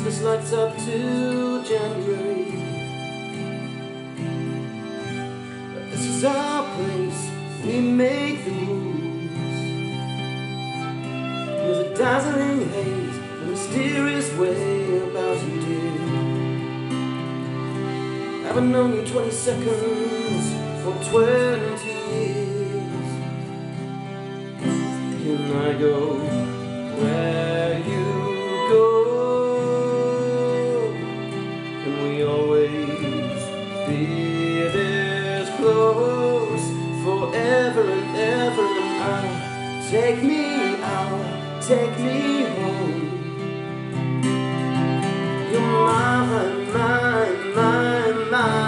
Christmas lights up till January. This is our place, we make the rules. There's a dazzling haze, a mysterious way about you, dear. Haven't known you 20 seconds for 20 years. Can I go where you go? Can we always be this close forever and ever? And take me out, take me home. You're mine, mine, mine,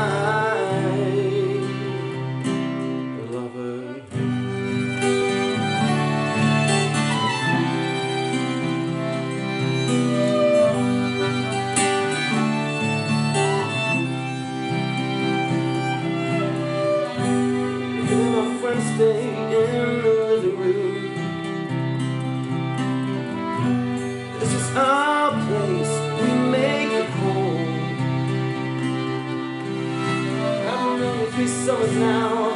mine, lover. My friends stay in the living room. This is our place, we make it home. I've known you 3 summers now.